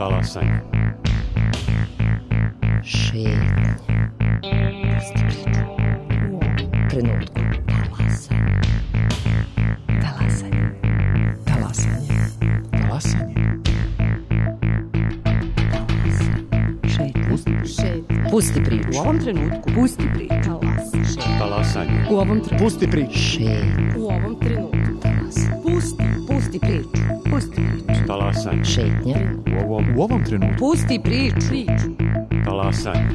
Talasanje. Šetnja. Pusti priču. U ovom trenutku. Talasanje. Talasanje. Talasanje. Talasanje. Šetnja. Pusti priču. U ovom trenutku. Pusti priču. Talasanje. U ovom trenutku. Pusti priču. Šetnja. U ovom trenutku. Pusti priču. Pusti priču. Talasanje. Šetnja. U ovom trenutku. Pusti priču. Talasanje.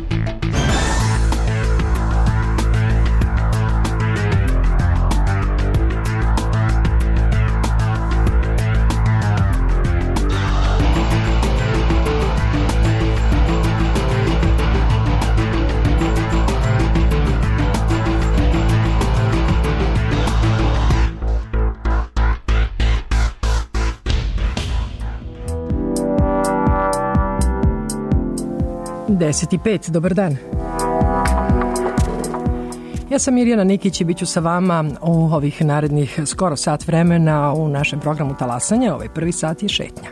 Deset i pet, dobar dan. Ja sam Mirjana Nikić i bit ću sa vama u ovih narednih skoro sat vremena u našem programu Talasanja. Ovaj prvi sat je šetnja.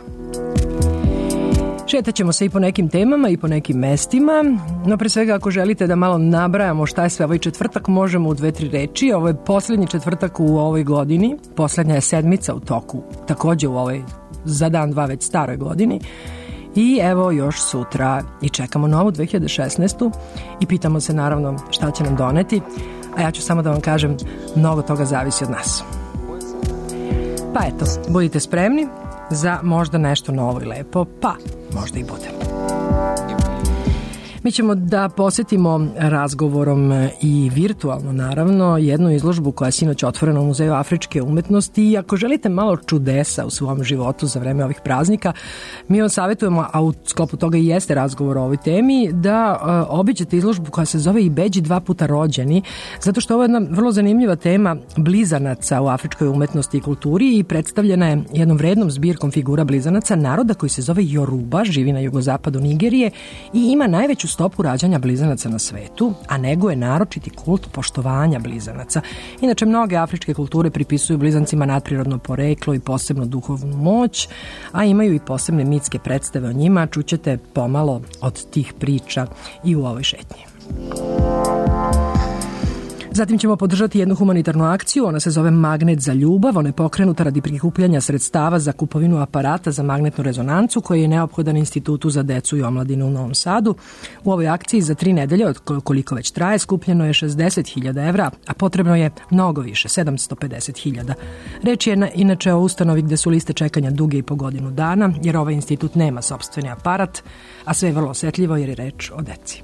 Šetat ćemo se i po nekim temama i po nekim mestima, no pre svega ako želite da malo nabrajamo šta je sve ovaj četvrtak, možemo u 2-3 reči. Ovo je poslednji četvrtak u ovoj godini, poslednja je sedmica u toku, takođe u ovoj za dan dva već staroj godini. I evo još sutra i čekamo novu 2016. i pitamo se naravno šta će nam doneti, a ja ću samo da vam kažem, mnogo toga zavisi od nas. Pa eto, budite spremni za možda nešto novo i lepo, pa možda i bude. Mi ćemo da posetimo razgovorom i virtualno naravno jednu izložbu koja je sinoć otvorena u Muzeju afričke umetnosti i ako želite malo čudesa u svom životu za vreme ovih praznika, mi vam savjetujemo, a u sklopu toga i jeste razgovor o ovoj temi, da obiđete izložbu koja se zove I Beđi dva puta rođeni, zato što ovo je jedna vrlo zanimljiva tema blizanaca u afričkoj umetnosti i kulturi i predstavljena je jednom vrednom zbirkom figura blizanaca naroda koji se zove Yoruba, živi na jugozapadu Nigerije i ima najveću stopu rađanja blizanaca na svetu, a neguje naročiti kult poštovanja blizanaca. Inače, mnoge afričke kulture pripisuju blizancima nadprirodno poreklo i posebnu duhovnu moć, a imaju i posebne mitske predstave o njima. Čućete pomalo od tih priča i u ovoj šetnji. Zatim ćemo podržati jednu humanitarnu akciju, ona se zove Magnet za ljubav, ona je pokrenuta radi prikupljanja sredstava za kupovinu aparata za magnetnu rezonancu koji je neophodan Institutu za decu i omladinu u Novom Sadu. U ovoj akciji za 3 nedelje, od koliko već traje, skupljeno je 60.000 evra, a potrebno je mnogo više, 750.000. Reč je inače o ustanovi gde su liste čekanja duge i po godinu dana, jer ovaj institut nema sopstveni aparat, a sve je vrlo osetljivo jer je reč o deci.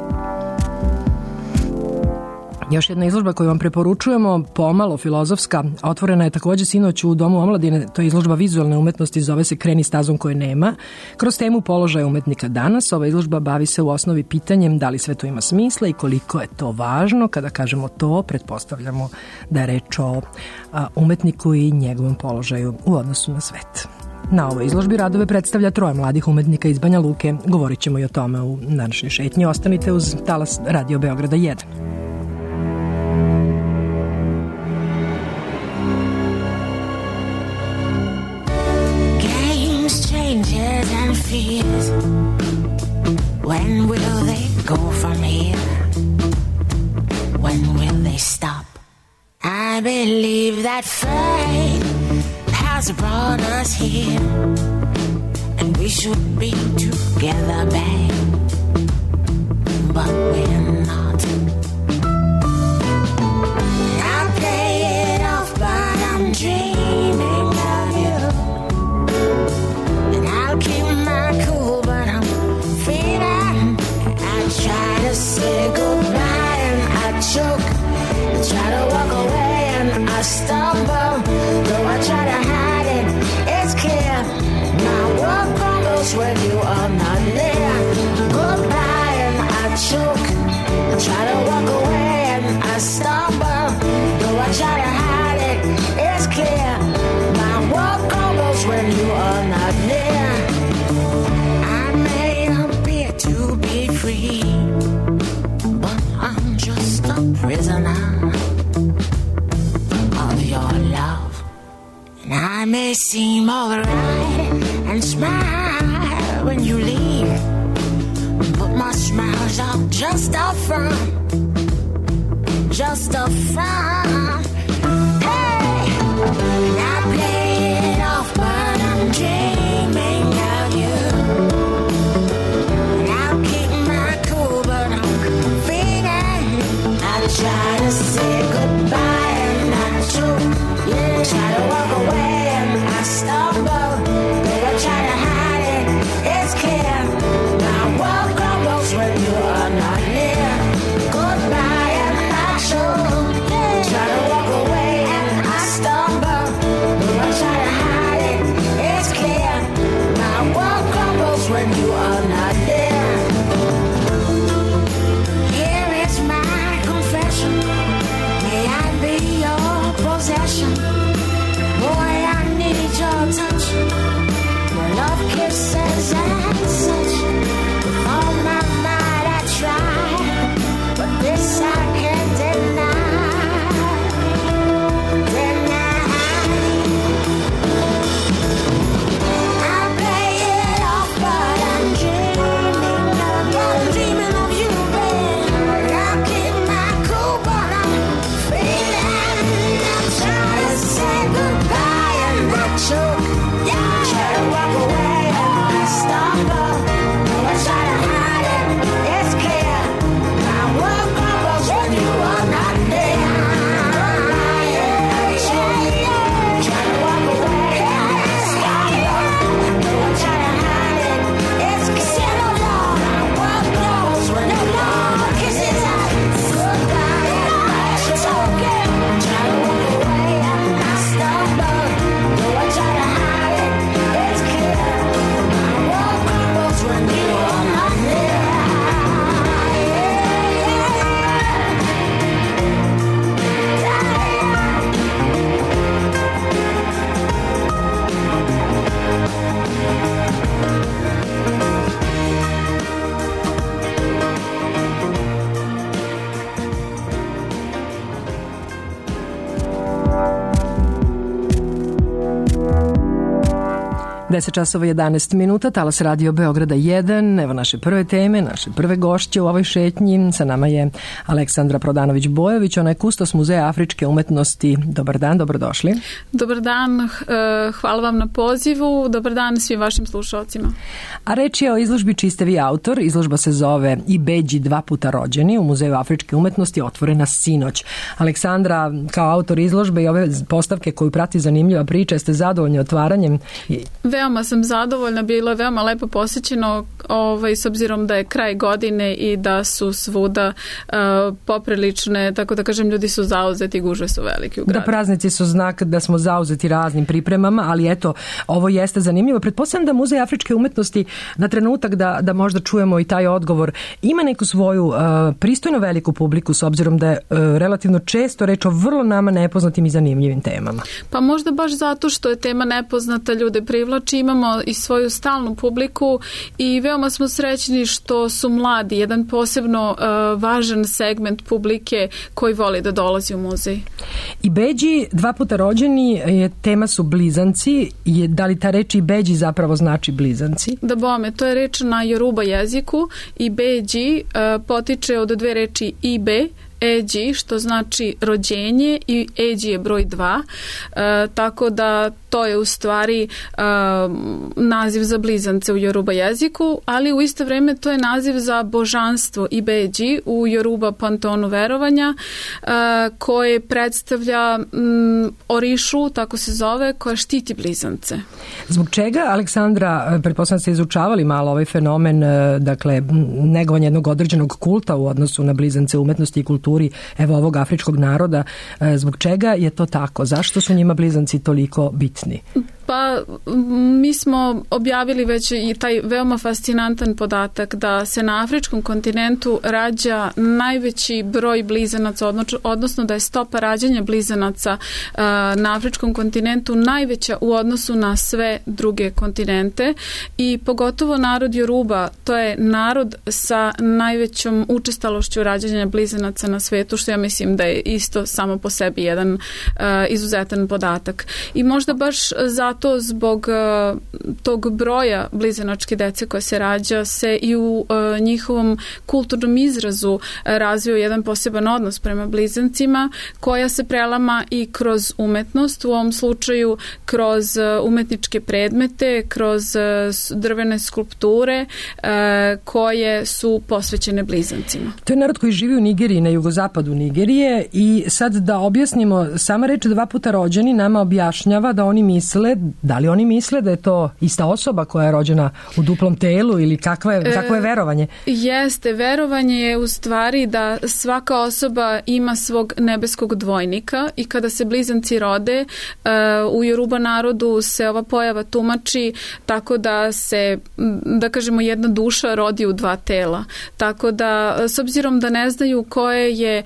Još jedna izložba koju vam preporučujemo, pomalo filozofska, otvorena je takođe sinoć u Domu omladine, to je izložba vizualne umetnosti, zove se Kreni stazom koje nema. Kroz temu položaja umetnika danas, ova izložba bavi se u osnovi pitanjem da li sve to ima smisla i koliko je to važno. Kada kažemo to, pretpostavljamo da je reč o umetniku i njegovom položaju u odnosu na svet. Na ovoj izložbi radove predstavlja 3 mladih umetnika iz Banja Luke. Govorit ćemo i o tome u današnjoj šetnji. Ostanite uz talas Radio Beograda 1. And fears, when will they go from here? When will they stop? I believe that fate has brought us here, and we should be together, babe, but we're not. I play it off, but I'm dreaming of you. I'll keep my cool, but I'm feeling. I try to say goodbye and I choke. I try to walk away and I stumble. Though I try to hide it, it's clear. My world crumbles when you are not near. Goodbye and I choke. I try to walk away and I stumble. Though I try to hide it, it's clear. My world crumbles when you are not near. To be free, but I'm just a prisoner of your love. And I may seem alright and smile, cry when you leave, but my smile's all just a front, just a front. Hey, and I play it off, but I'm dreaming of you. And I'll keep my cool, but I'm feeling. I try to say goodbye and I choke. Yeah, try to walk away and I stumble. Though I try to hide it, it's clear. My world crumbles when you are not near. Goodbye and I choke. Try to walk away and I stumble. Though I try to hide it, it's clear. My world crumbles when you are not there. Here is my confession. May I be your possession? Boy, I need your touch. Your love kisses and such. With all my might I try, but this I can't deny. I play it off, but I'm dreaming of you, babe. I'll keep my cool, but I'm feeling. I'm trying to say goodbye and I choke. Try to walk away and I stumble. I try to hide it, it's clear. My world crumbles when you are not there. Try to walk away and I stumble. I try to hide it, it's clear. My world crumbles when no more kisses out. Goodbye and I choke. Try to walk away and I stumble. I try to hide it, it's clear. My world crumbles when you are not there. Deset časova 11 minuta, Talas Radio Beograda 1, evo naše prve teme, naše prve gošće u ovoj šetnji. Sa nama je Aleksandra Prodanović-Bojović, ona je kustos Muzeja afričke umetnosti. Dobar dan, dobrodošli. Dobar dan, hvala vam na pozivu, dobar dan svim vašim slušalcima. A reč je o izložbi čiji ste vi autor. Izložba se zove I Beđi dva puta rođeni u Muzeju afričke umetnosti, otvorena sinoć. Aleksandra, kao autor izložbe i ove postavke koju prati zanimljiva priča, jeste zadovoljni otvaranjem? Veoma sam zadovoljna, bilo je veoma lepo posjećeno, s obzirom da je kraj godine i da su svuda poprilične, tako da kažem, ljudi su zauzeti, gužve su veliki u gradu. Da, praznici su znak da smo zauzeti raznim pripremama, ali eto, ovo jeste zanimljivo. Pretpostavljam da Muzej afričke umetnosti, na trenutak da možda čujemo i taj odgovor, ima neku svoju pristojno veliku publiku, s obzirom da je relativno često reč o vrlo nama nepoznatim i zanimljivim temama. Pa možda baš zato što je tema nepoznata, ljude privlači, imamo i svoju stalnu publiku i veoma smo srećni što su mladi, jedan posebno važan segment publike koji voli da dolazi u muzej. I Beđi dva puta rođeni, tema su blizanci. Da li ta reč I Beđi zapravo znači blizanci? Da bome, to je reč na Yoruba jeziku. I Beđi potiče od dve reči Ibe, Eđi, što znači rođenje, i Eđi je broj 2, tako da to je u stvari naziv za blizance u Yoruba jeziku, ali u isto vrijeme to je naziv za božanstvo Ibeđi u Yoruba panteonu verovanja, koje predstavlja Orišu, tako se zove, koja štiti blizance. Zbog čega, Aleksandra, pretpostavljam ste izučavali malo ovaj fenomen, dakle, negovanje jednog određenog kulta u odnosu na blizance umetnosti i kulturi, evo, ovog afričkog naroda. Zbog čega je to tako? Zašto su njima blizanci toliko bitni? Pa mi smo objavili već i taj veoma fascinantan podatak da se na afričkom kontinentu rađa najveći broj blizanaca, odnosno da je stopa rađanja blizanaca na afričkom kontinentu najveća u odnosu na sve druge kontinente i pogotovo narod Yoruba, to je narod sa najvećom učestalošću rađanja blizanaca na svetu, što ja mislim da je isto samo po sebi jedan izuzetan podatak. I možda baš zato zato zbog tog broja blizanačke dece koja se rađa se i u njihovom kulturnom izrazu razvio jedan poseban odnos prema blizancima koja se prelama i kroz umetnost, u ovom slučaju kroz umetničke predmete, kroz drvene skulpture koje su posvećene blizancima. To je narod koji živi u Nigeriji, na jugozapadu Nigerije, i sad da objasnimo, sama reč 2 puta rođeni nama objašnjava da oni misle, da li oni misle da je to ista osoba koja je rođena u duplom telu ili kakvo je verovanje? Jeste, verovanje je u stvari da svaka osoba ima svog nebeskog dvojnika i kada se blizanci rode, u Yoruba narodu se ova pojava tumači tako da se, da kažemo, jedna duša rodi u 2 tela. Tako da, s obzirom da ne znaju koje je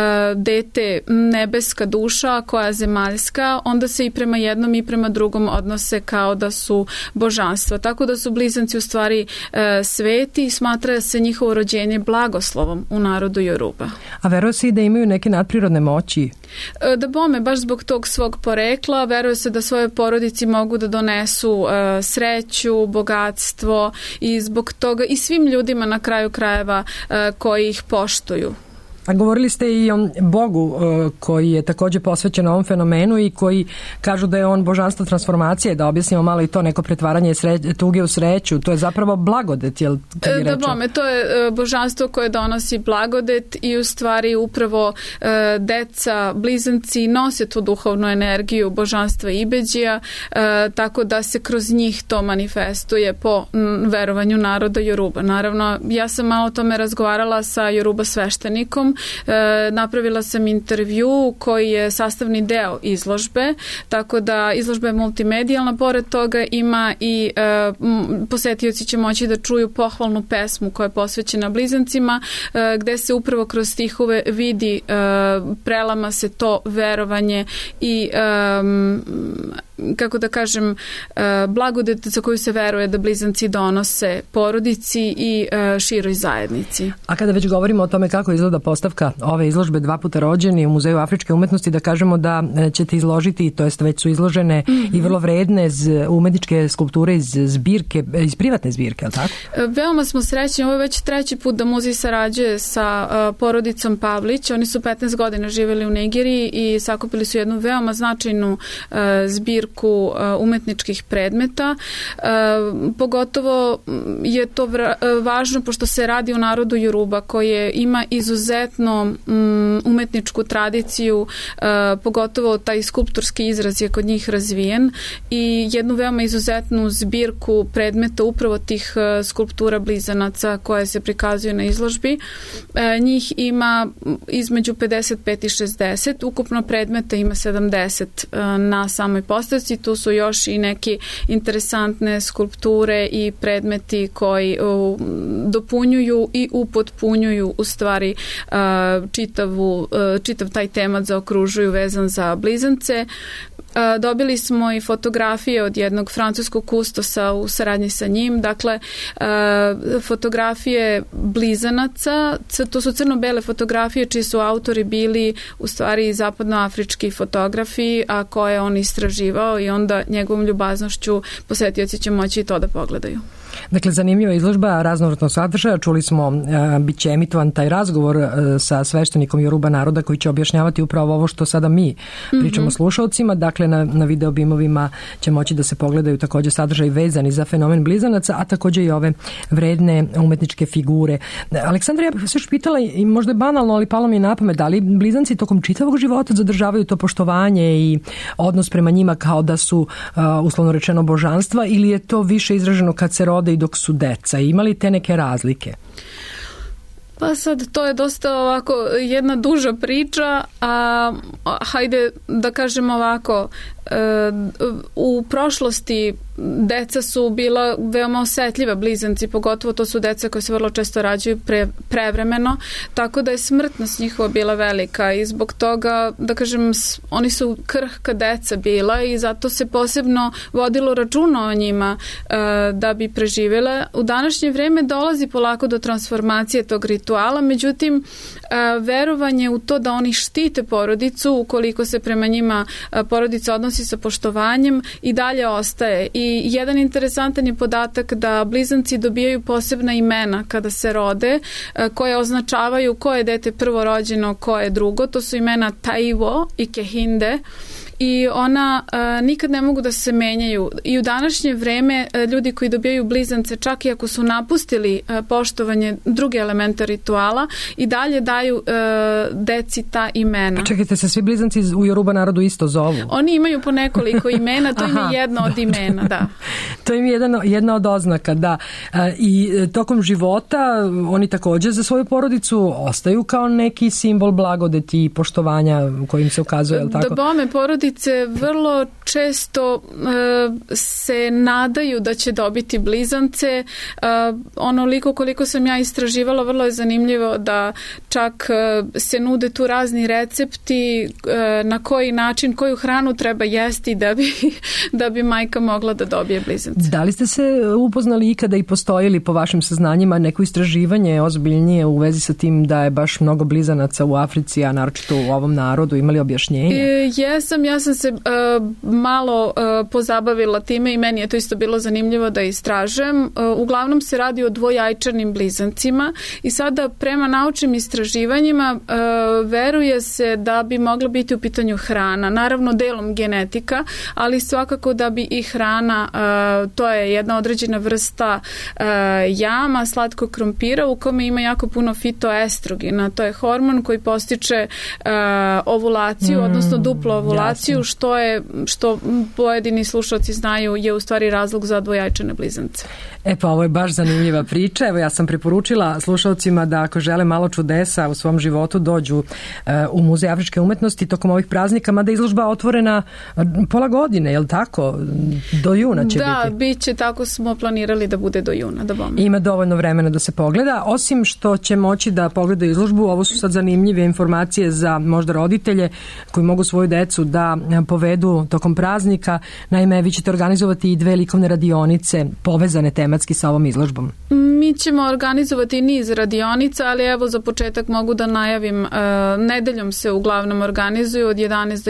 dete nebeska duša, koja je zemaljska, onda se i prema jednom i prema drugom odnose kao da su božanstva. Tako da su blizanci u stvari sveti i smatra se njihovo rođenje blagoslovom u narodu Yoruba. A veruje se i da imaju neke nadprirodne moći? Da bome, baš zbog tog svog porekla, veruje se da svoje porodici mogu da donesu sreću, bogatstvo i zbog toga i svim ljudima na kraju krajeva koji ih poštuju. A govorili ste i o Bogu koji je također posvećen ovom fenomenu i koji kažu da je on božanstvo transformacije, da objasnimo malo i to neko pretvaranje tuge u sreću. To je zapravo blagodet, jel? Da bome, to je božanstvo koje donosi blagodet i u stvari upravo deca, blizanci nose tu duhovnu energiju božanstva Ibeđija, tako da se kroz njih to manifestuje po verovanju naroda Yoruba. Naravno, ja sam malo o tome razgovarala sa Yoruba sveštenikom. Napravila sam intervju koji je sastavni deo izložbe, tako da izložba je multimedijalna, pored toga ima i posetioci će moći da čuju pohvalnu pesmu koja je posvećena blizancima, gde se upravo kroz stihove vidi, prelama se to verovanje i kako da kažem, blagodet za koju se veruje da blizanci donose porodici i široj zajednici. A kada već govorimo o tome kako izgleda postavka ove izložbe 2 puta rođeni u Muzeju afričke umetnosti, da kažemo da ćete izložiti, to jest već su izložene i vrlo vredne umetničke skulpture iz zbirke, iz privatne zbirke, je li tako? Veoma smo srećni, ovo je već 3. put da muzej sarađuje sa porodicom Pavlić. Oni su 15 godina živjeli u Nigeriji i sakupili su jednu veoma značajnu zbirku umetničkih predmeta. Pogotovo je to važno pošto se radi o narodu Yoruba koje ima izuzetno umetničku tradiciju, pogotovo taj skulptorski izraz je kod njih razvijen i jednu veoma izuzetnu zbirku predmeta upravo tih skulptura blizanaca koje se prikazuju na izložbi. Njih ima između 55 i 60, ukupno predmeta ima 70 na samoj postavci. Tu su još i neki interesantne skulpture i predmeti koji dopunjuju i upotpunjuju u stvari čitav taj temat zaokružuju vezan za blizance. Dobili smo i fotografije od jednog francuskog kustosa u saradnji sa njim, dakle fotografije blizanaca, to su crno-bele fotografije čiji su autori bili u stvari zapadnoafrički fotografi, a koje on istraživao i onda njegovom ljubaznošću posetioci će moći i to da pogledaju. Dakle, zanimljiva izložba raznovrsnog sadržaja. Čuli smo, bit će emitovan taj razgovor sa sveštenikom Yoruba naroda koji će objašnjavati upravo ovo što sada mi pričamo slušalcima. Dakle, na video bimovima će moći da se pogledaju također sadržaj vezani za fenomen blizanaca, a također i ove vredne umetničke figure. Aleksandra, ja bih se još pitala, i možda je banalno, ali palo mi je na pamet, da li blizanci tokom čitavog života zadržavaju to poštovanje i odnos prema njima kao da su, uslovno rečeno, božanstva, ili je to više izraženo kad se rode i dok su deca? Ima li te neke razlike? Pa sad, to je dosta ovako jedna duža priča, a hajde da kažem ovako, u prošlosti deca su bila veoma osetljiva, blizanci, pogotovo to su deca koje se vrlo često rađaju prevremeno, tako da je smrtnost njihova bila velika i zbog toga, da kažem, oni su krhka deca bila i zato se posebno vodilo računa o njima da bi preživjela. U današnje vreme dolazi polako do transformacije tog rituala, međutim, verovanje u to da oni štite porodicu, ukoliko se prema njima porodica odnosi sa poštovanjem, i dalje ostaje. I jedan interesantan je podatak da blizanci dobijaju posebna imena kada se rode, koje označavaju ko je dete prvorođeno, ko je drugo. To su imena Taiwo i Kehinde. I ona nikad ne mogu da se menjaju. I u današnje vreme ljudi koji dobijaju blizance, čak i ako su napustili poštovanje druge elemente rituala, i dalje daju deci ta imena. Pa čekajte, se svi blizanci u Yoruba narodu isto zovu? Oni imaju po nekoliko imena, to im je jedno od imena, da. To im je jedna od oznaka, da. I tokom života oni također za svoju porodicu ostaju kao neki simbol blagodeti i poštovanja kojim se ukazuje, je li tako? Da bome, porodice vrlo često se nadaju da će dobiti blizance. Onoliko koliko sam ja istraživala, vrlo je zanimljivo da čak se nude tu razni recepti na koji način, koju hranu treba jesti da bi majka mogla da dobije blizance. Da li ste se upoznali ikada i postojili po vašim saznanjima neko istraživanje ozbiljnije u vezi sa tim da je baš mnogo blizanaca u Africi, a naročito u ovom narodu, imali objašnjenje? Ja sam se malo pozabavila time i meni je to isto bilo zanimljivo da istražujem. Uglavnom se radi o dvojajčanim blizancima i sada prema naučnim istraživanjima veruje se da bi mogla biti u pitanju hrana. Naravno delom genetika, ali svakako da bi i hrana, to je jedna određena vrsta jama, slatkog krompira u kome ima jako puno fitoestrogena. To je hormon koji postiče ovulaciju, odnosno duplu ovulaciju, što pojedini slušalci znaju je u stvari razlog za dvojajčane blizance. Pa ovo je baš zanimljiva priča. Evo, ja sam preporučila slušalcima da ako žele malo čudesa u svom životu dođu u Muzej afričke umetnosti tokom ovih praznika, mada izložba otvorena pola godine, je li tako? Do juna će biti. Da, bit će, tako smo planirali da bude do juna. Ima dovoljno vremena da se pogleda. Osim što će moći da pogledaju izložbu, ovo su sad zanimljive informacije za možda roditelje koji mogu svoju decu da povedu tokom praznika. Naime, vi ćete organizovati i 2 likovne radionice povezane tematski sa ovom izložbom. Mi ćemo organizovati niz radionica, ali evo za početak mogu da najavim, nedeljom se uglavnom organizuju od 11 do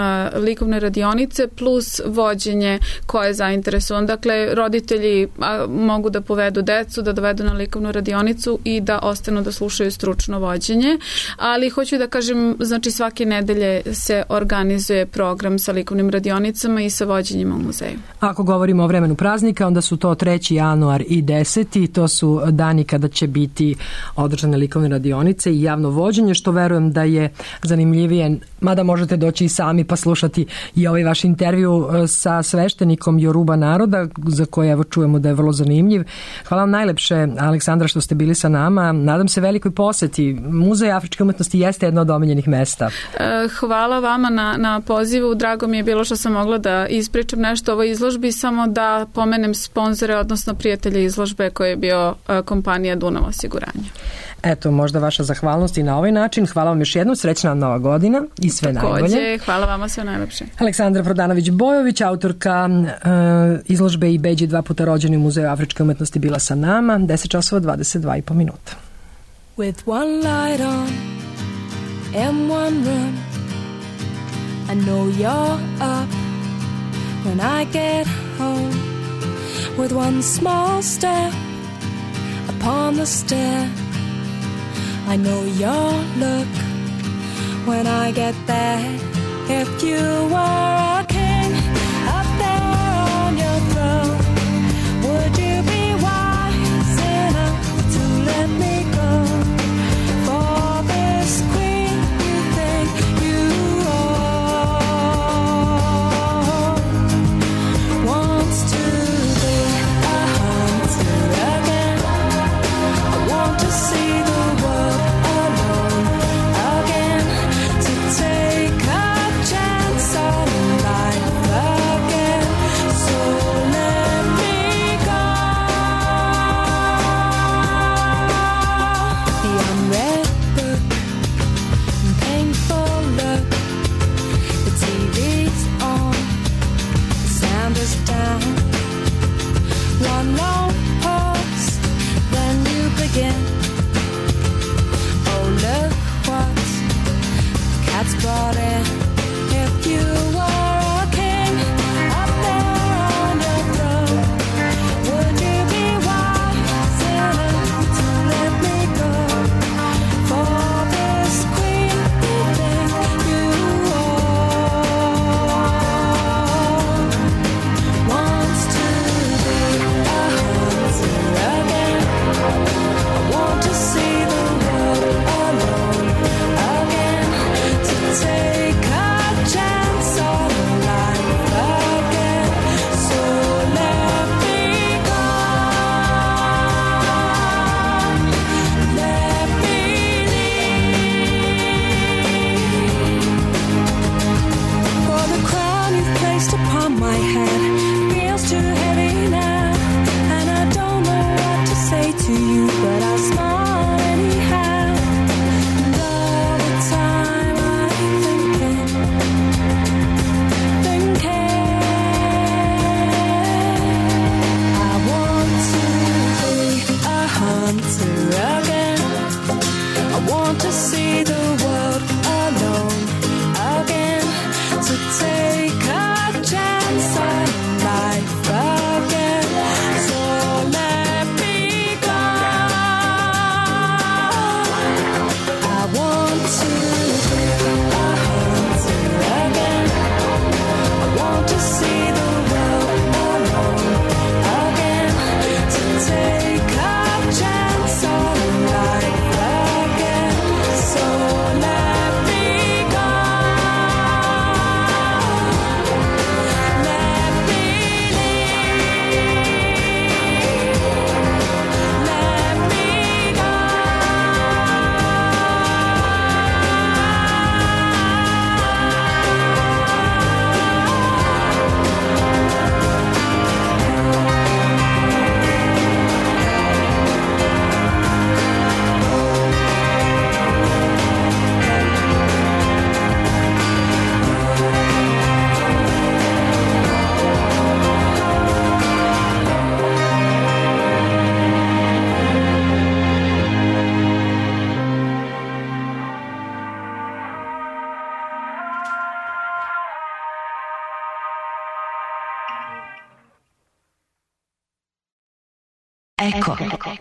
1 likovne radionice plus vođenje koje je zainteresovan. Dakle, roditelji mogu da povedu decu, da dovedu na likovnu radionicu i da ostanu da slušaju stručno vođenje, ali hoću da kažem, znači svake nedelje se organizuje program sa likovnim radionicama i sa vođenjima u muzeju. Ako govorimo o vremenu praznika, onda su to 3. januar i 10. To su dani kada će biti održane likovne radionice i javno vođenje, što verujem da je zanimljivije, mada možete doći i sami pa slušati i ovaj vaš intervju sa sveštenikom Yoruba naroda, za koje evo čujemo da je vrlo zanimljiv. Hvala vam najlepše, Aleksandra, što ste bili sa nama. Nadam se velikoj poseti. Muzej afričke umetnosti jeste jedno od omiljenih mesta. Hvala vama na pozivu. Drago mi je bilo što sam mogla da ispričam nešto o ovoj izložbi, samo da pomenem sponzore, odnosno prijatelje izložbe koje je bio kompanija Dunav osiguranja. Eto, možda vaša zahvalnost i na ovaj način. Hvala vam još jednom, srećna Nova godina i sve najbolje. Hvala vama, sve najlepše. Aleksandra Prodanović-Bojović, autorka izložbe i Beđi 2 puta rođeni u Muzeju afričke umetnosti, bila sa nama. 10:22 minuta. With one light on and one room, I know you're up when I get home. With one small step upon the stair, I know your look when I get there. If you were a king up there on your throne, would you be wise enough to let me go? For this queen you think you own wants to be a hunter again. I want to see the world alone again, to take a chance on life. on my head feels too heavy now, and I don't know what to say to you, but I'll smile anyhow. And all the time I'm thinking I want to be a hunter again. I want to see the world alone again, to take a chance on life again. So let me go. I want to be a hunter again. I want to see the world alone again, to take a chance on life again. So let me go. Let me leave. Let me go. Eko.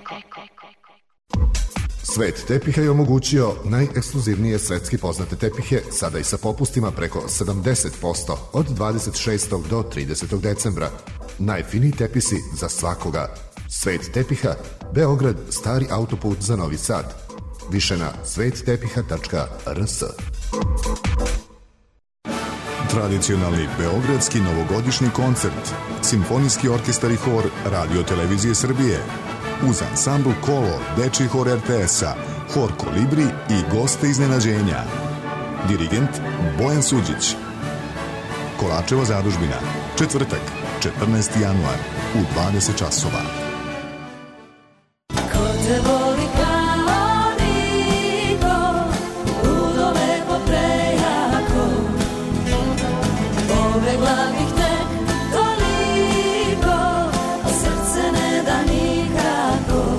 Svet tepiha je omogućio najekskluzivnije svetski poznate tepihe, sada i sa popustima preko 70% od 26. do 30. decembra. Najfiniji tepisi za svakoga. Svet tepiha, Beograd, stari autoput za Novi Sad. Više na svettepiha.rs. Tradicionalni beogradski novogodišnji koncert, Simfonijski orkestar i hor Radio Televizije Srbije, uz ansambl Kolo, dečiji hor RTS-a, hor Kolibri i goste iznenađenja. Dirigent Bojan Suđić. Kolačeva zadužbina, četvrtak, 14. januar, u 20 časova. Ko te voli kao niko, ludo lepo prejako, pobegla bih tek toliko, a srce ne da nikako.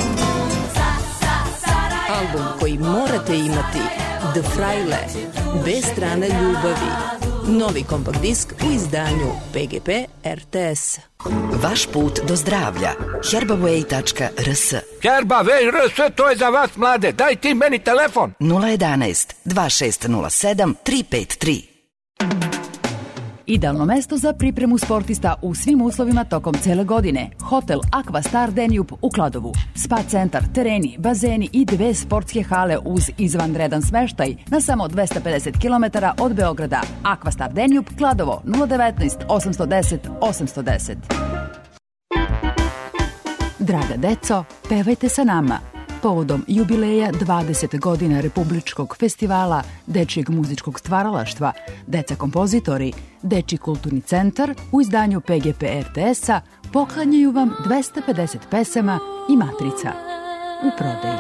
Album koji morate imati, The Fraile, bez strane ljubavi. Novi kompakt disk u izdanju PGP RTS. Vaš put do zdravlja. Herbaway.rs. Herbaway.rs, to je za vas mlade. Daj ti meni telefon. 011 2607 353. Idealno mesto za pripremu sportista u svim uslovima tokom cele godine. Hotel Aqua Star Danube u Kladovu. Spa centar, tereni, bazeni i 2 sportske hale uz izvanredan smeštaj na samo 250 km od Beograda. Aqua Star Danube, Kladovo, 019 810 810. Draga deco, pevajte sa nama. Povodom jubileja 20 godina Republičkog festivala dečijeg muzičkog stvaralaštva, Deca kompozitori, Dečiji kulturni centar u izdanju PGP RTS-a poklanjaju vam 250 pesama i matrica u prodaji.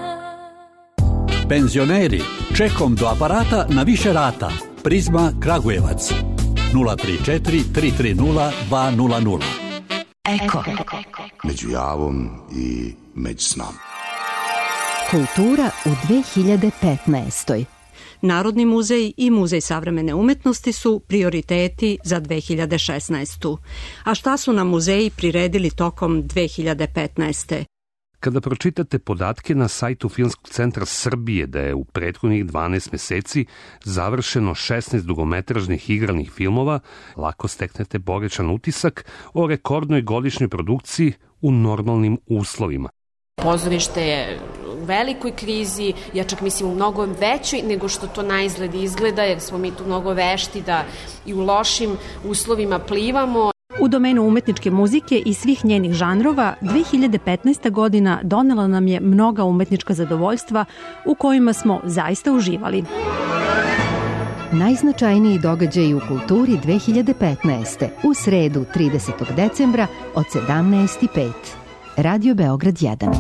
Penzioneri, čekom do aparata na više rata. Prizma Kragujevac, 034 330 200. Eko. Među javom i među snom. Kultura u 2015. Narodni muzej i Muzej savremene umetnosti su prioriteti za 2016. A šta su nam muzeji priredili tokom 2015. Kada pročitate podatke na sajtu Filmskog centra Srbije da je u prethodnih 12 meseci završeno 16 dugometražnih igranih filmova, lako steknete pogrešan utisak o rekordnoj godišnjoj produkciji u normalnim uslovima. Pozorište je u velikoj krizi, ja čak mislim u mnogo većoj nego što to na izgled izgleda, jer smo mi tu mnogo vešti da i u lošim uslovima plivamo. U domenu umetničke muzike i svih njenih žanrova, 2015. godina donela nam je mnoga umetnička zadovoljstva u kojima smo zaista uživali. Najznačajniji događaji u kulturi 2015. u sredu 30. decembra od 17:05. Radio Beograd 1.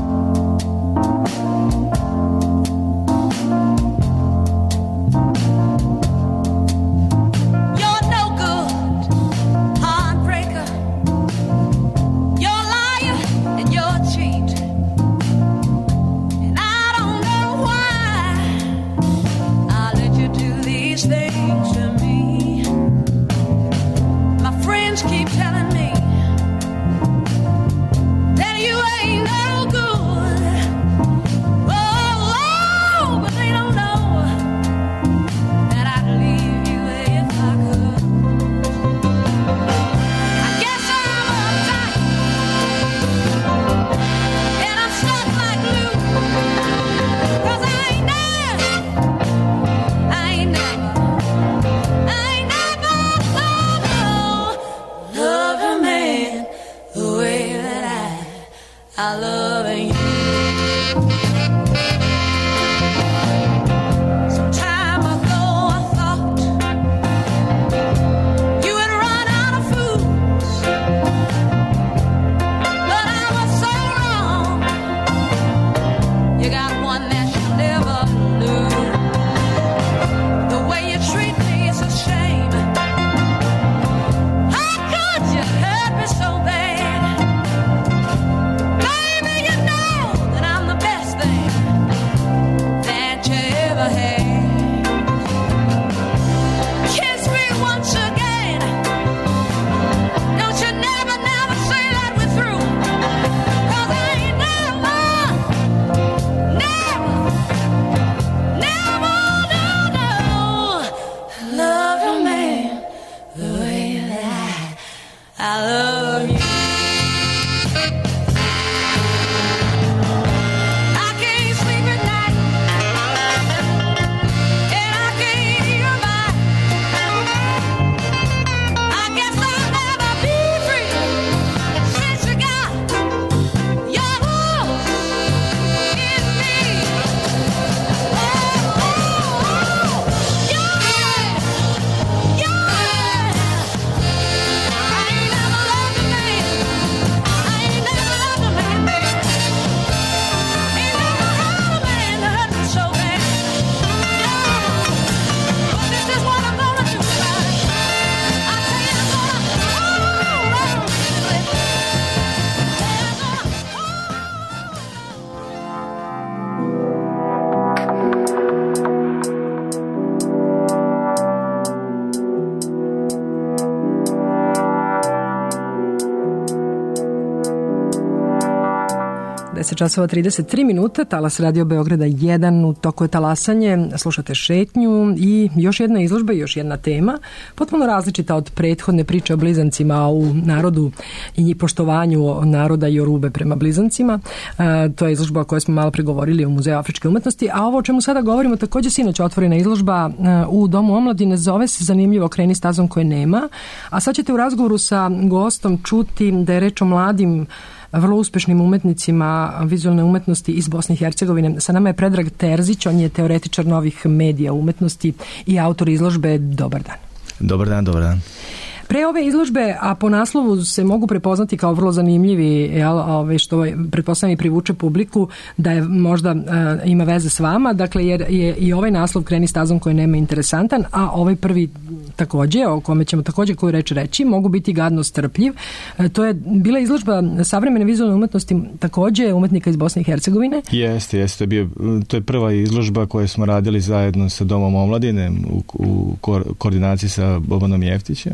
Časova 33 minuta, talas Radio Beograda 1, u toku je talasanje, slušate šetnju i još jedna izložba i još jedna tema, potpuno različita od prethodne priče o blizancima u narodu i poštovanju naroda Jorube prema blizancima. To je izložba o kojoj smo malo pregovorili u Muzeju afričke umetnosti, a ovo o čemu sada govorimo takođe sinoć otvorena izložba u Domu omladine, zove se zanimljivo Kreni stazom koje nema, a sad ćete u razgovoru sa gostom čuti da je reč o mladim vrlo uspešnim umetnicima vizualne umetnosti iz Bosne i Hercegovine. Sa nama je Predrag Terzić, on je teoretičar novih medija umetnosti i autor izložbe. Dobar dan. Dobar dan, dobar dan. Pre ove izložbe, a po naslovu se mogu prepoznati kao vrlo zanimljivi, što pretpostavljam i privuče publiku, da je možda ima veze s vama, dakle jer je i ovaj naslov Kreni stazom koji nema interesantan, a ovaj prvi takođe, o kome ćemo takođe koju reč reći, mogu biti gadno strpljiv. To je bila izložba savremene vizualne umetnosti takođe umetnika iz Bosne i Hercegovine. Jeste, to je prva izložba koju smo radili zajedno sa Domom omladine u koordinaciji sa Bobanom Jeftićem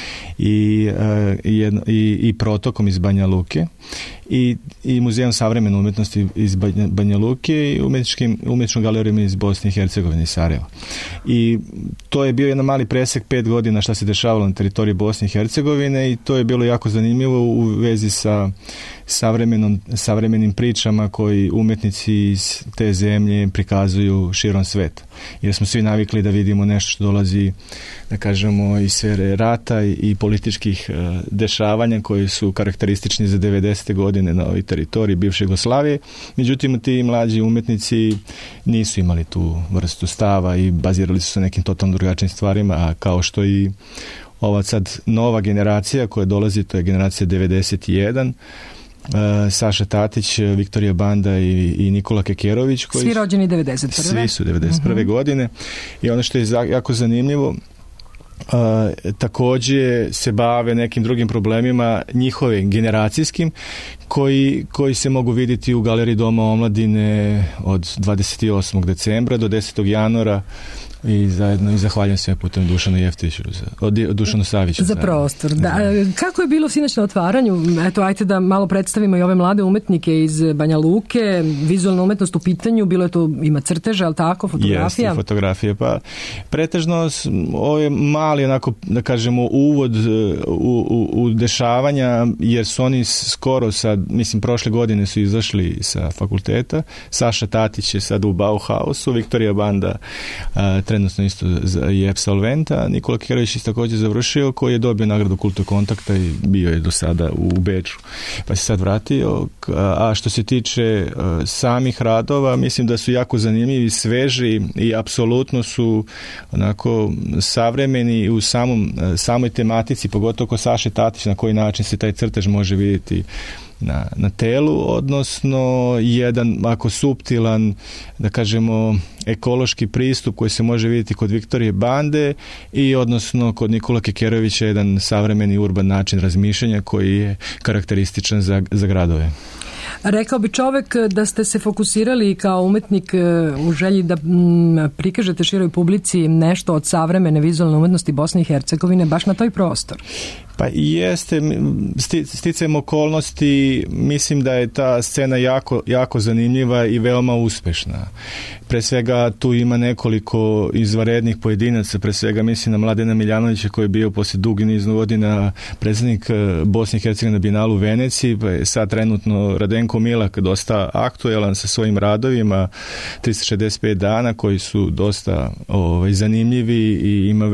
i Protokom iz Banja Luke i Muzejom savremene umetnosti iz Banja Luke i umjetničkom galerijom iz Bosne i Hercegovine iz Sarajeva. I to je bio jedan mali presek 5 godina šta se dešavalo na teritoriji Bosne i Hercegovine i to je bilo jako zanimljivo u vezi sa savremenim pričama koji umetnici iz te zemlje prikazuju širom sveta. Jer smo svi navikli da vidimo nešto što dolazi, da kažemo, iz sfere rata i političkih dešavanja koji su karakteristični za 90. godine na ovoj teritoriji bivše Jugoslavije. Međutim, ti mlađi umetnici nisu imali tu vrstu stava i bazirali su se nekim totalno drugačijim stvarima, a kao što i ova sad nova generacija koja dolazi, to je generacija 91, Saša Tatić, Viktorija Banda i Nikola Kekerović. Koji svi rođeni 91. Svi su 91. godine. I ono što je jako zanimljivo, također se bave nekim drugim problemima njihovim generacijskim koji se mogu vidjeti u Galeriji Doma omladine od 28. decembra do 10. januara i zahvaljujem se putem Dušanu Jeftiću, Dušanu Saviću. Za prostor, da. Kako je bilo sinoć na otvaranju? Eto, ajte da malo predstavimo i ove mlade umetnike iz Banja Luke, vizualna umetnost u pitanju, bilo je to, ima crteže, ali tako, fotografija? Jeste, fotografije, pa pretežno ovo je mali, onako, da kažemo, uvod u dešavanja, jer su oni skoro sad, mislim, prošle godine su izašli sa fakulteta, Saša Tatić je sad u Bauhausu, Viktorija Banda trenutno isto je apsolventa, Nikola Kekerović je također završio, koji je dobio nagradu Kultur kontakta i bio je do sada u Beču, pa se sad vratio. A što se tiče samih radova, mislim da su jako zanimljivi, sveži i apsolutno su onako savremeni u samoj tematici, pogotovo kod Saše Tatić, na koji način se taj crtež može vidjeti na telu, odnosno jedan ako suptilan, da kažemo, ekološki pristup koji se može vidjeti kod Viktorije Bande i odnosno kod Nikola Kekerovića jedan savremeni urban način razmišljanja koji je karakterističan za gradove. Rekao bi čovek da ste se fokusirali kao umetnik u želji da prikažete široj publici nešto od savremene vizualne umetnosti Bosne i Hercegovine baš na toj prostor. Pa jeste, sticajem okolnosti, mislim da je ta scena jako zanimljiva i veoma uspešna. Pre svega tu ima nekoliko izvanrednih pojedinaca, pre svega mislim na Mladena Miljanovića koji je bio poslije dugi niz godina predsjednik Bosne i Hercegovine na Bijenalu u Veneciji, pa je sad trenutno Radenko Milak dosta aktuelan sa svojim radovima 365 dana koji su dosta zanimljivi i ima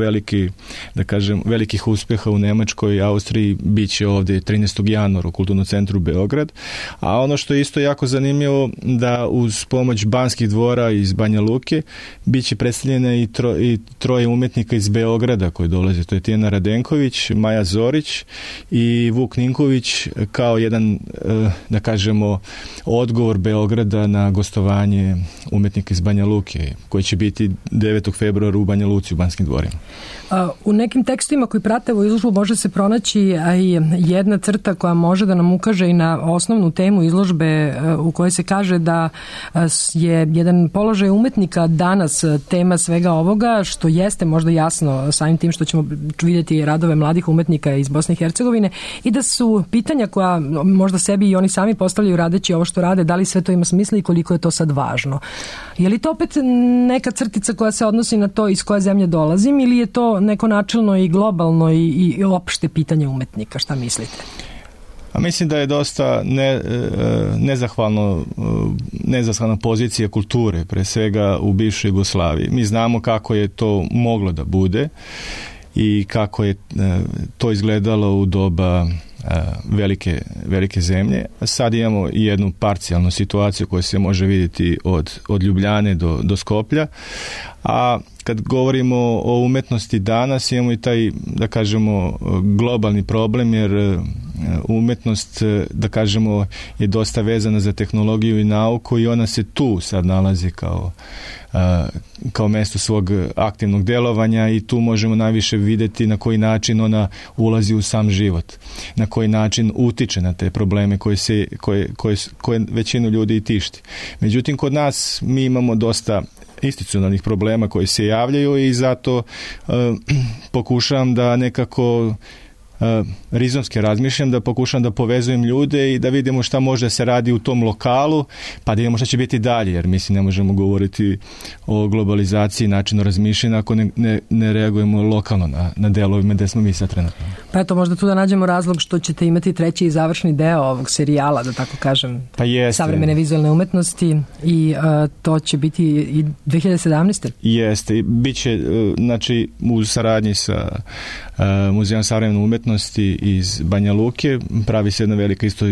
velikih uspjeha u Nemačkoj i Austriji, bit će ovdje 13. januara u Kulturnom centru Beograd. A ono što je isto jako zanimljivo, da uz pomoć Banskih dvora iz Banja Luke bit će predstavljena i troje umetnika iz Beograda koji dolaze. To je Tijana Radenković, Maja Zorić i Vuk Ninković kao jedan, da kažemo, odgovor Beograda na gostovanje umetnika iz Banja Luke koji će biti 9. februara u Banja Luci u Banskim dvorima. U nekim tekstovima koji prate ovu izložbu može se pronaći i jedna crta koja može da nam ukaže i na osnovnu temu izložbe u kojoj se kaže da je jedan položaj umetnika danas tema svega ovoga, što jeste možda jasno samim tim što ćemo vidjeti radove mladih umetnika iz Bosne i Hercegovine i da su pitanja koja možda sebi i oni sami postavljaju radeći ovo što rade, da li sve to ima smisla i koliko je to sad važno. Je li to opet neka crtica koja se odnosi na to iz koje zemlje dolazim ili je to neko načelno i globalno i opšte pitanje umetnika? Šta mislite? A mislim da je dosta nezahvalna pozicija kulture, pre svega u bivšoj Jugoslaviji. Mi znamo kako je to moglo da bude i kako je to izgledalo u doba velike zemlje. Sad imamo jednu parcijalnu situaciju koja se može vidjeti od Ljubljane do Skoplja, a kad govorimo o umetnosti danas imamo i taj, da kažemo, globalni problem, jer umetnost, da kažemo, je dosta vezana za tehnologiju i nauku i ona se tu sad nalazi kao mesto svog aktivnog delovanja i tu možemo najviše vidjeti na koji način ona ulazi u sam život, na koji način utiče na te probleme koje većinu ljudi i tišti. Međutim, kod nas mi imamo dosta institucionalnih problema koji se javljaju i zato pokušavam da nekako rizonski razmišljam, da pokušam da povezujem ljude i da vidimo šta može se radi u tom lokalu, pa da vidimo šta će biti dalje, jer mislim ne možemo govoriti o globalizaciji, načinu razmišljanja ako ne reagujemo lokalno na delovima gde smo mi sad trenutno. Pa eto, možda tu da nađemo razlog što ćete imati treći i završni deo ovog serijala, da tako kažem, savremene vizualne umetnosti i to će biti i 2017. Jeste, bit će, znači, u saradnji sa Muzejom savremene umetnosti iz Banja Luke. Pravi se jedna velika isto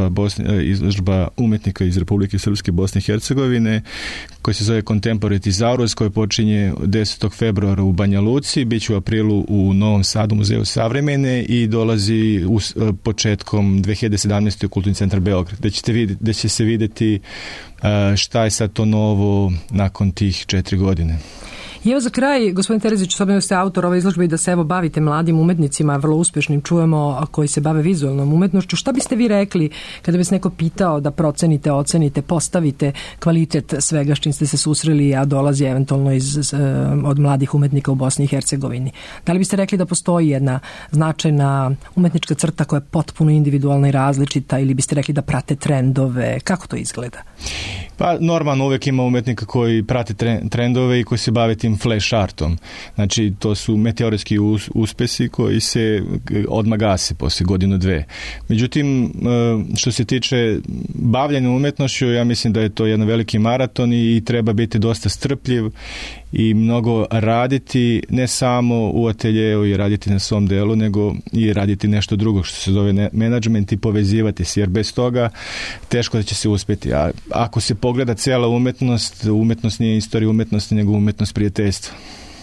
izložba umetnika iz Republike Srpske, Bosne i Hercegovine, koja se zove Contemporary Thesaurus, koja počinje 10. februara u Banja Luci, bit će u aprilu u Novom Sadu, Muzeju savremene, i dolazi početkom 2017. u Kulturni centar Beograd, gde će se videti šta je sad to novo nakon tih 4 godine. I evo za kraj, gospodin Terezić, s obzirom da ste autor ove izložbe i da se evo bavite mladim umetnicima, vrlo uspešnim, čujemo, koji se bave vizualnom umetnošću, šta biste vi rekli kada bi se neko pitao da procenite, ocenite, postavite kvalitet svega s čim ste se susreli, a dolazi eventualno od mladih umetnika u Bosni i Hercegovini? Da li biste rekli da postoji jedna značajna umetnička crta koja je potpuno individualna i različita, ili biste rekli da prate trendove? Kako to izgleda? Pa normalno uvek ima umetnika koji prate trendove i koji se bave tim flash artom. Znači to su meteoretski uspesi koji se odmah gase posle godinu, dve. Međutim, što se tiče bavljanja umetnošću, ja mislim da je to jedan veliki maraton i treba biti dosta strpljiv i mnogo raditi, ne samo u ateljeu i raditi na svom delu, nego i raditi nešto drugo što se zove menadžment i povezivati se, jer bez toga teško da će se uspjeti. A ako se pogleda cela umetnost nije istorija umetnosti, nego umetnost prijateljstva.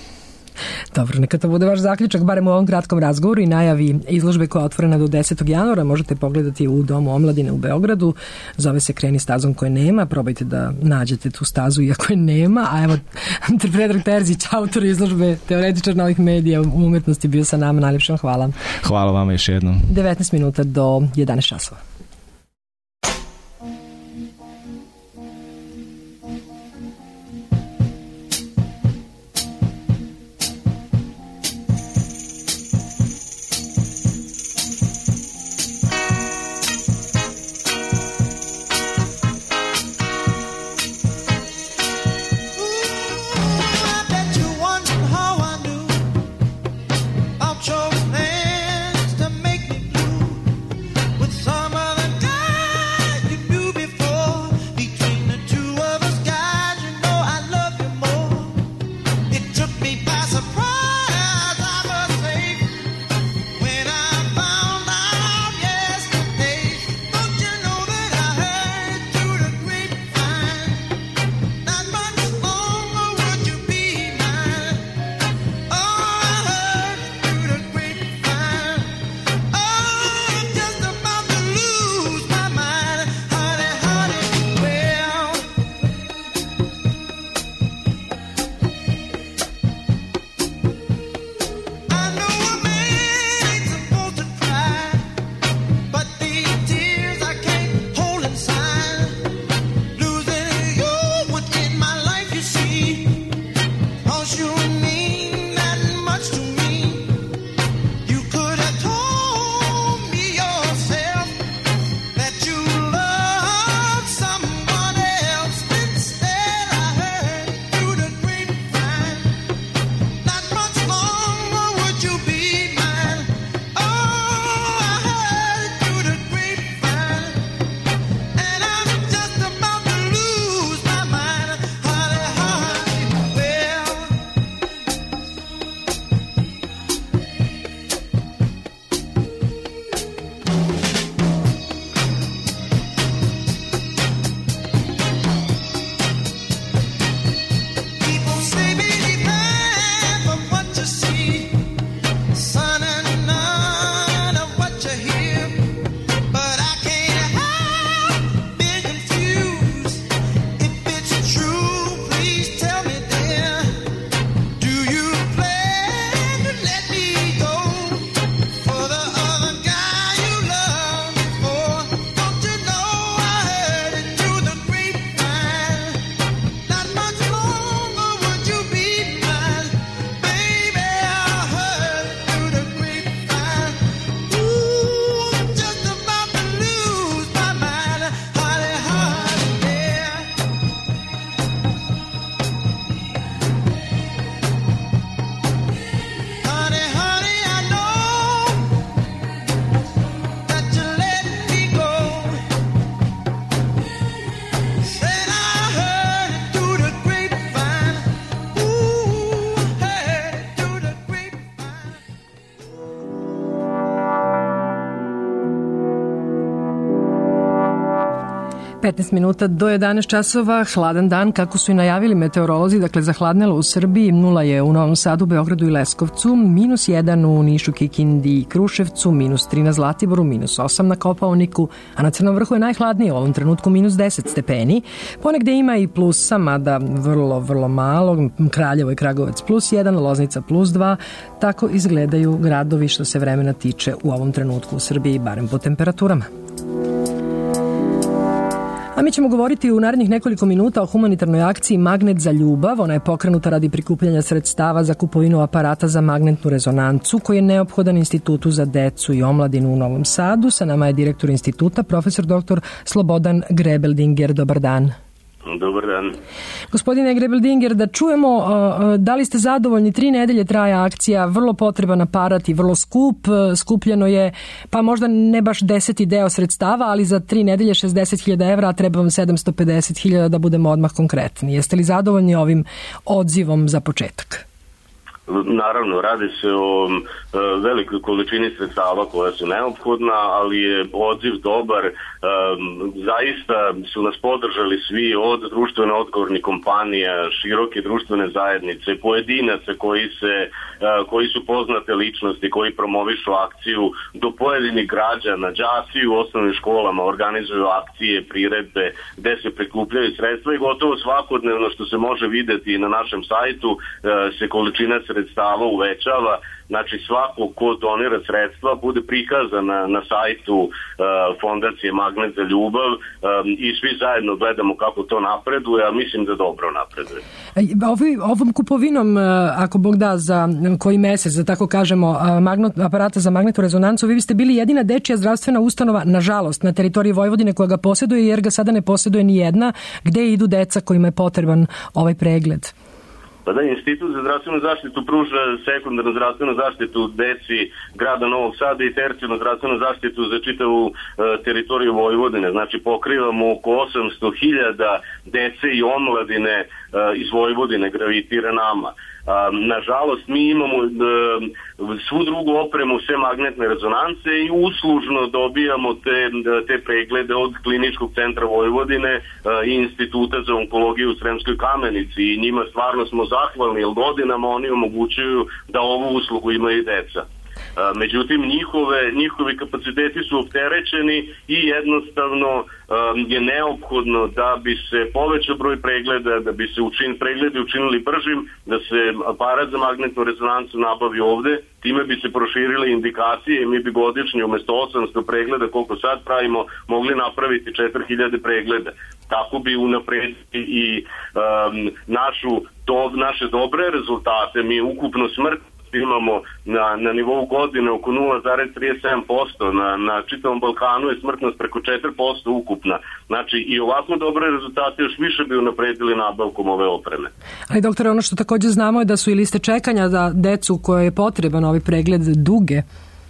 Dobro, neka to bude vaš zaključak, barem u ovom kratkom razgovoru i najavi izložbe koja je otvorena do 10. januara. Možete pogledati u Domu omladine u Beogradu. Zove se Kreni stazom koje nema. Probajte da nađete tu stazu iako je nema. A evo, Predrag Terzić, autor izložbe, teoretičar novih medija u umetnosti, bio sa nama. Najljepše vam hvala. Hvala vama još jednom. 19 minuta do 11 časova. Your plans to make me blue with some other 15 minuta do 11 časova, hladan dan, kako su i najavili meteorolozi, dakle zahladnelo u Srbiji, 0 je u Novom Sadu, Beogradu i Leskovcu, -1 u Nišu, Kikindi i Kruševcu, -3 na Zlatiboru, -8 na Kopaoniku, a na Crnom vrhu je najhladnije, u ovom trenutku -10 stepeni. Ponegde ima i plusa, mada vrlo malo, Kraljevo i Kragujevac +1, Loznica +2, tako izgledaju gradovi što se vremena tiče u ovom trenutku u Srbiji, barem po temperaturama. A mi ćemo govoriti u narednih nekoliko minuta o humanitarnoj akciji Magnet za ljubav. Ona je pokrenuta radi prikupljanja sredstava za kupovinu aparata za magnetnu rezonancu koji je neophodan Institutu za decu i omladinu u Novom Sadu. Sa nama je direktor instituta, profesor dr. Slobodan Grebeldinger. Dobar dan. Dobar dan. Gospodine Grebeldinger, da čujemo da li ste zadovoljni, 3 nedelje traje akcija, vrlo potreban aparat i vrlo skup, skupljeno je pa možda ne baš 10. deo sredstava, ali za 3 nedelje 60.000 evra, a treba vam 750.000 da budemo odmah konkretni. Jeste li zadovoljni ovim odzivom za početak? Naravno, radi se o velikoj količini sredstava koja su neophodna, ali je odziv dobar. Zaista su nas podržali svi, od društveno odgovornih kompanija, široke društvene zajednice, pojedinaca koji su poznate ličnosti, koji promovišu akciju, do pojedinih građana, đaci u osnovnim školama organizuju akcije, priredbe, gde se prikupljaju sredstva i gotovo svakodnevno, što se može videti na našem sajtu, se količina sredstava uvećava. Znači svako ko donira sredstva bude prikazana na sajtu Fondacije Magnet za ljubav i svi zajedno gledamo kako to napreduje, a mislim da dobro napreduje. Ovom kupovinom, ako Bog da, za koji mesec, da tako kažemo, aparata za magnetnu rezonancu, vi biste bili jedina dečija zdravstvena ustanova, nažalost, na teritoriji Vojvodine koja ga posjeduje, jer ga sada ne posjeduje ni jedna. Gde idu deca kojima je potreban ovaj pregled? Pa da, Institut za zdravstvenu zaštitu pruža sekundarnu zdravstvenu zaštitu deci grada Novog Sada i tercijarnu zdravstvenu zaštitu za čitavu teritoriju Vojvodine. Znači pokrivamo oko 800.000 dece i omladine iz Vojvodine, gravitira nama. Nažalost, mi imamo svu drugu opremu, sve magnetne rezonance i uslužno dobijamo te preglede od Kliničkog centra Vojvodine i Instituta za onkologiju u Sremskoj Kamenici i njima stvarno smo zahvalni, jer godinama oni omogućuju da ovu uslugu imaju i deca. Međutim, njihovi kapaciteti su opterećeni i jednostavno je neophodno da bi se povećao broj pregleda, da bi se pregledi učinili bržim, da se aparat za magnetnu rezonancu nabavi ovde, time bi se proširile indikacije i mi bi godišnje umesto 800 pregleda koliko sad pravimo mogli napraviti 4.000 pregleda. Tako bi unapredili i naše dobre rezultate. Mi ukupno smrt imamo na nivou godine oko 0,37%, na čitavom Balkanu je smrtnost preko 4% ukupna. Znači i ovako dobre rezultate još više bi unapredili nabavkom ove opreme. Ali doktore, ono što također znamo je da su i liste čekanja za decu koje je potreban ovaj pregled duge.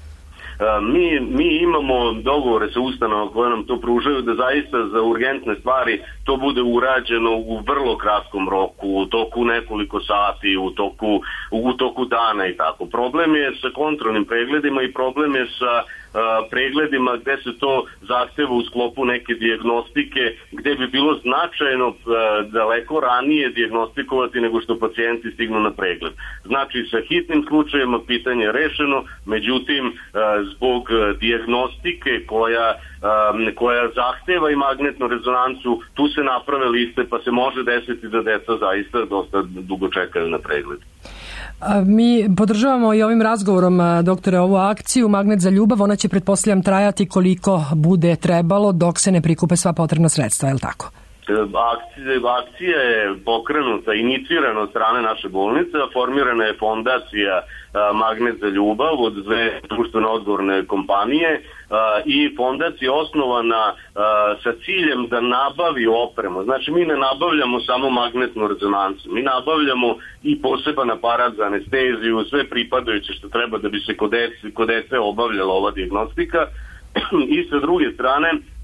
Mi imamo dogovore sa ustanovama koje nam to pružaju da zaista za urgentne stvari to bude urađeno u vrlo kratkom roku, u toku nekoliko sati, u toku dana i tako. Problem je sa kontrolnim pregledima i problem je sa pregledima gde se to zahteva u sklopu neke dijagnostike, gde bi bilo značajno daleko ranije dijagnostikovati nego što pacijenti stignu na pregled. Znači sa hitnim slučajima pitanje je rešeno, međutim zbog dijagnostike koja zahteva i magnetnu rezonancu, tu se naprave liste pa se može desiti da deca zaista dosta dugo čekaju na pregled. Mi podržavamo i ovim razgovorom, doktore, ovu akciju Magnet za ljubav. Ona će, pretpostavljam, trajati koliko bude trebalo dok se ne prikupe sva potrebna sredstva, je li tako? Akcija je pokrenuta, inicirana od strane naše bolnice, formirana je fondacija Magnet za ljubav od 2 društveno odgovorne kompanije i fondacija je osnovana sa ciljem da nabavi opremu. Znači mi ne nabavljamo samo magnetnu rezonancu, mi nabavljamo i poseban aparat za anesteziju, sve pripadajuće što treba da bi se kod dece obavljala ova dijagnostika i sa druge strane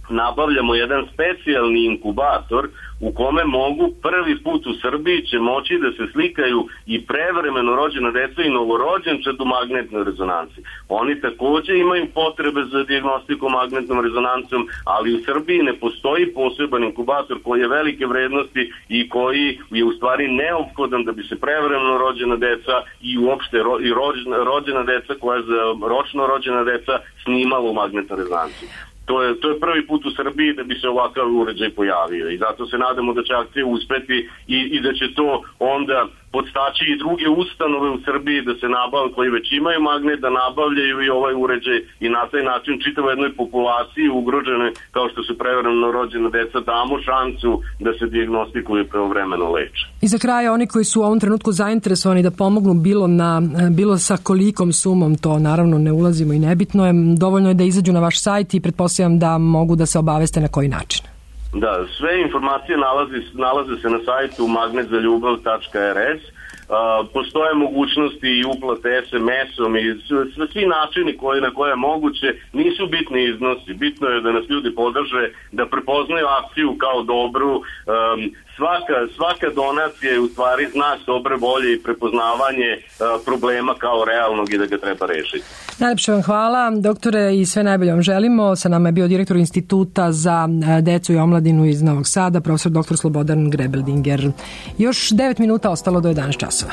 nabavljamo jedan specijalni inkubator u kome mogu prvi put u Srbiji će moći da se slikaju i prevremeno rođena deca i novorođenčad u magnetnoj rezonanci. Oni takođe imaju potrebe za dijagnostiku magnetnom rezonancom, ali u Srbiji ne postoji poseban inkubator koji je velike vrednosti i koji je u stvari neophodan da bi se prevremeno rođena deca i uopšte rođena deca koja je ročno rođena deca snimala u magnetnoj rezonanci. To je prvi put u Srbiji da bi se ovakav uređaj pojavio i zato se nadamo da će akcija uspeti i da će to onda podstaći i druge ustanove u Srbiji da se nabavljaju, koji već imaju magnet, da nabavljaju i ovaj uređaj i na taj način čitavoj jednoj populaciji ugrožene kao što su prevremeno rođena deca damo šansu da se dijagnostikuju i pravovremeno leče. I za kraj, oni koji su u ovom trenutku zainteresovani da pomognu bilo sa kolikom sumom, to naravno ne ulazimo i nebitno je, dovoljno je da izađu na vaš sajt i pretpostavljam da mogu da se obaveste na koji način. Da, sve informacije nalaze se na sajtu magnetzaLjubav.rs. Postoje mogućnosti i uplate SMS-om i svi načini na koje je moguće. Nisu bitni iznosi, bitno je da nas ljudi podrže, da prepoznaju akciju kao dobru. Svaka donacija je u stvari znak dobre volje i prepoznavanje problema kao realnog i da ga treba rešiti. Najlepše vam hvala, doktore, i sve najbolje vam želimo. Sa nama je bio direktor Instituta za decu i omladinu iz Novog Sada, profesor dr. Slobodan Grebeldinger. Još 9 minuta ostalo do 11 časova.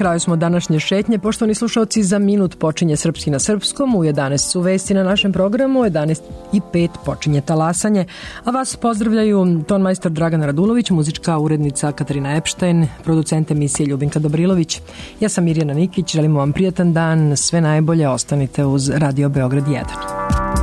kraju smo današnje šetnje. Poštovani slušalci, za minut počinje Srpski na srpskom, u 11 su vesti na našem programu, u 11:05 počinje Talasanje, a vas pozdravljaju tonmajstor Dragan Radulović, muzička urednica Katarina Epštajn, producent emisije Ljubinka Dobrilović. Ja sam Mirjana Nikić, želimo vam prijatan dan, sve najbolje, ostanite uz Radio Beograd 1.